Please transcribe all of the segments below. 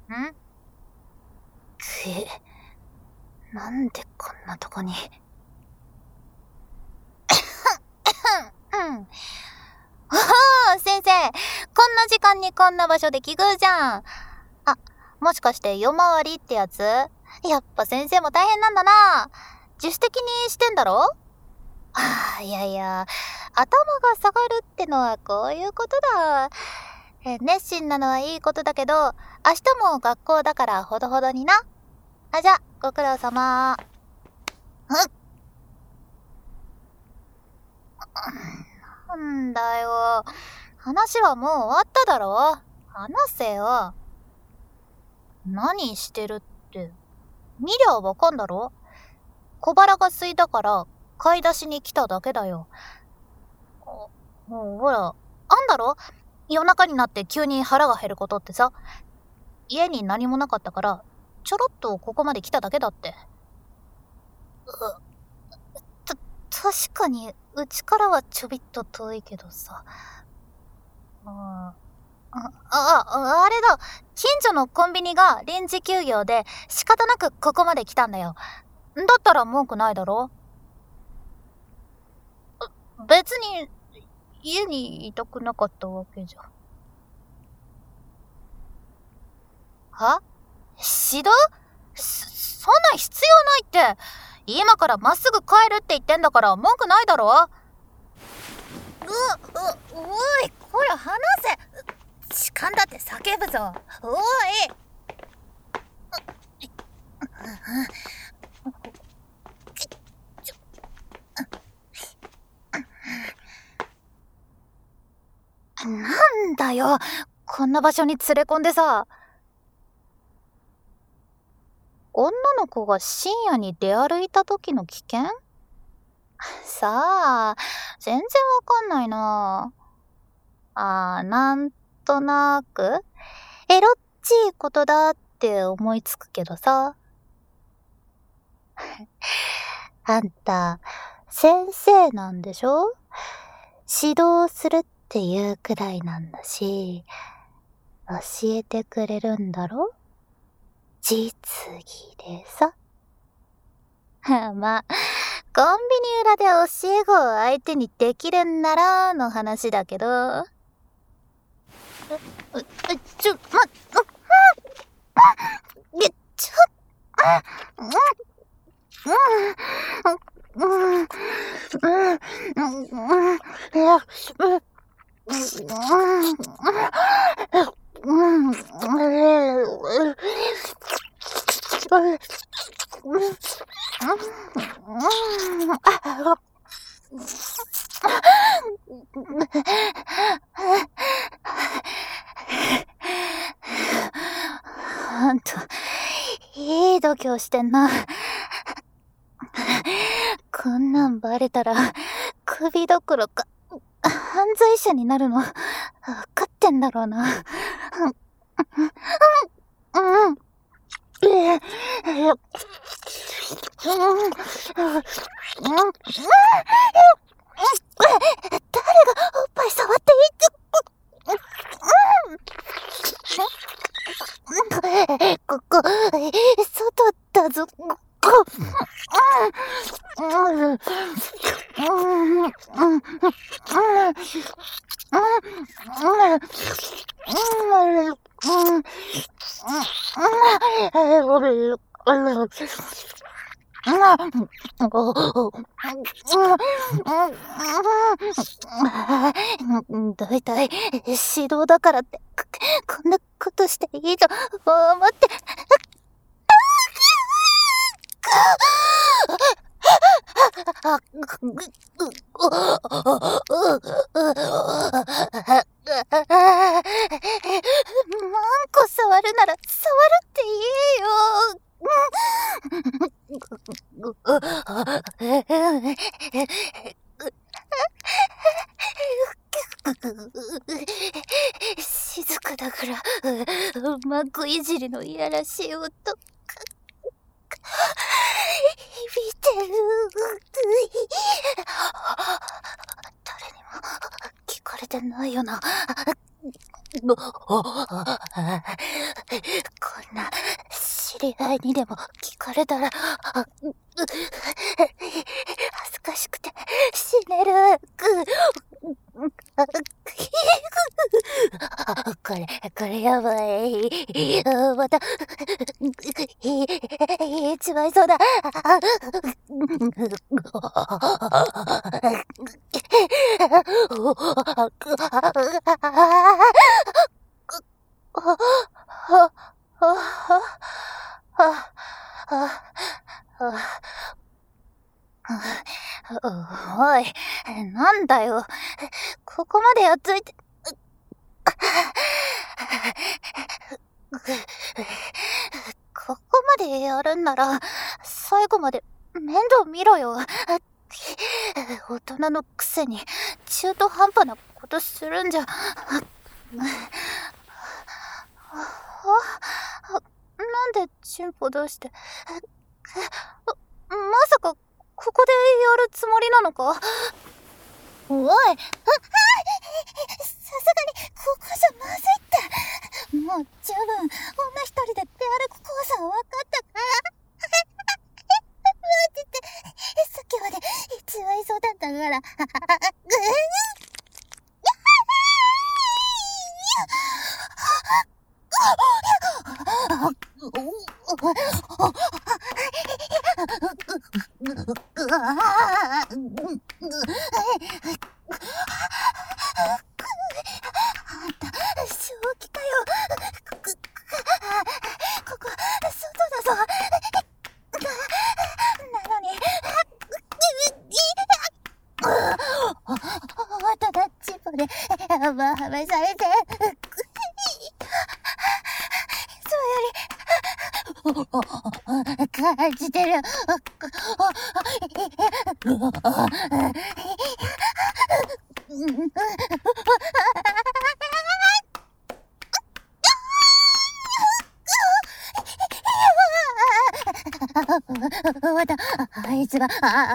ん？なんでこんなとこに。おお、先生、こんな時間にこんな場所で奇遇じゃん。あ、もしかして夜回りってやつ？やっぱ先生も大変なんだな。自主的にしてんだろ？いやいや、頭が下がるってのはこういうことだ。熱心なのはいいことだけど、明日も学校だからほどほどにな。じゃ、ご苦労様。なんだよ。話はもう終わっただろ。話せよ。何してるって。見りゃわかんだろ。小腹が空いたから買い出しに来ただけだよ。ほら、あんだろ？夜中になって急に腹が減ることってさ。家に何もなかったからちょろっとここまで来ただけだって。確かにうちからはちょびっと遠いけどさ。あれだ。近所のコンビニが臨時休業で仕方なくここまで来たんだよ。だったら文句ないだろ。別に家にいたくなかったわけじゃ。は？指導？そんなん必要ないって。今からまっすぐ帰るって言ってんだから文句ないだろ。おい、こら離せ。痴漢だって叫ぶぞ。おい。なんだよ、こんな場所に連れ込んでさ。女の子が深夜に出歩いた時の危険？さあ、全然わかんないな。なんとなくエロっちいことだって思いつくけどさ。あんた先生なんでしょ？指導するっていうくらいなんだし、教えてくれるんだろ？実技でさ。まあ、コンビニ裏で教え子を相手にできるんならの話だけど。ちょ、あんた、いい度胸してんな。こんなんバレたら、首どころか、犯罪者になるの、わかってんだろうな。誰がおっぱい触っていい？ここ、外だぞ。だいたい指導だからってこんなことしていいと思って。マンコ触るなら触るって言えよ。静かだからマンコいじりのいやらしい音響いてる。誰にも聞かれてないよな。 こんな知り合いにでも聞かれたら恥ずかしくて死ねる。これやばい。また言っちまいそうだ。おい、なんだよ。ここまでやっついて。ここまでやるんなら、最後まで面倒見ろよ。大人のくせに中途半端なことするんじゃ。なんでチンポ出して。まさか、ここでやるつもりなのか？おい、さすがに、ここじゃまずいって。もう十分、女一人で出歩くコースは分かったから。待って、さっきまで一番いそうだったから。正気かよ。ここ、外だぞ。なのに、ただチンポで、はめされて。それより、感じてる。また、あいつが、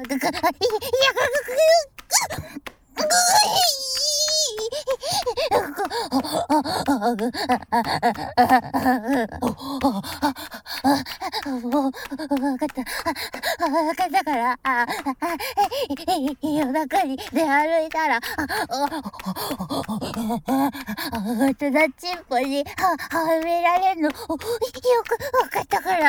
もう、わかったから、夜中に出歩いたら、大人チンポにはめられんの、よくわかったから、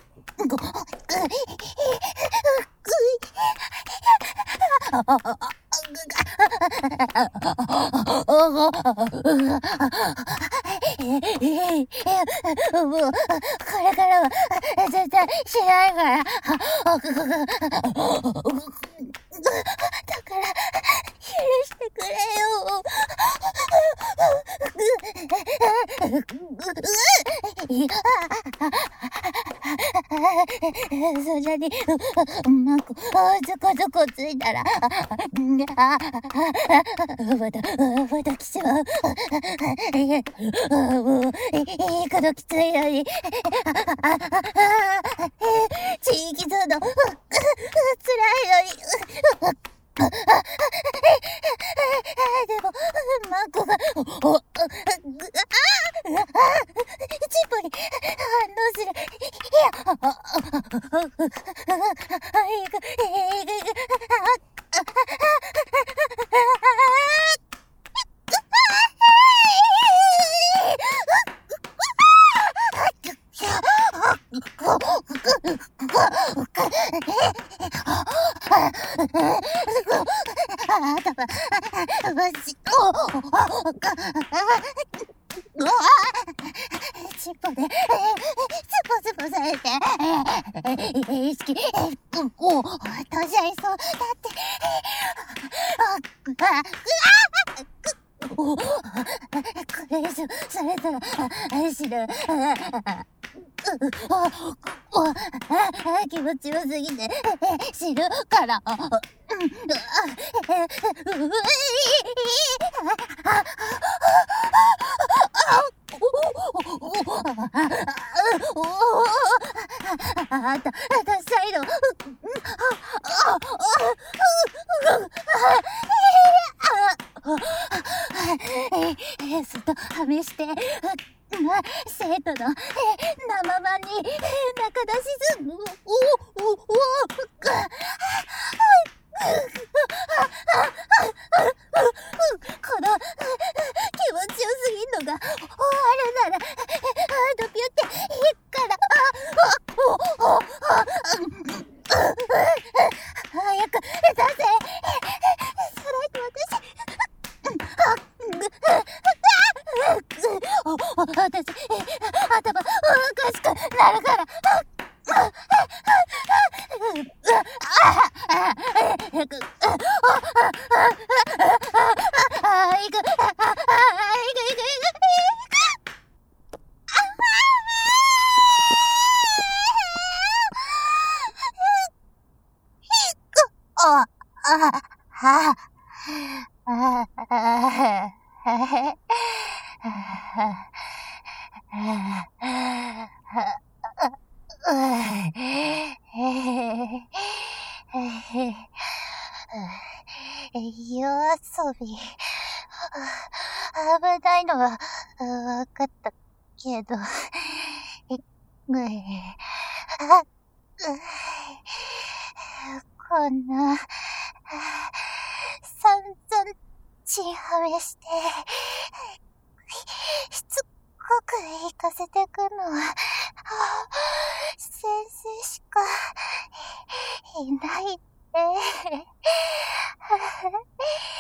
もう、これからは絶対しないから。だから、許してくれよ。そんなに、ずこずこついたら、また来ちまう。もう、いいこときついのに。地域痛の、辛いのに。でも、マコが、チンポに反応する。チンポで、スポされて、意識、閉じゃいそうだって。これ以上されたら、死ぬ。気持ちよすぎて死ぬから。サイド。 生徒の生版に中出しする。この気持ちよすぎんのが終わるならドピュっていっから早く出せ。さらに私頭おかしくなるから。夜遊び危ないのはわかったけど、こんな散々血はめしてしつこく行かせてくのは先生しかいないって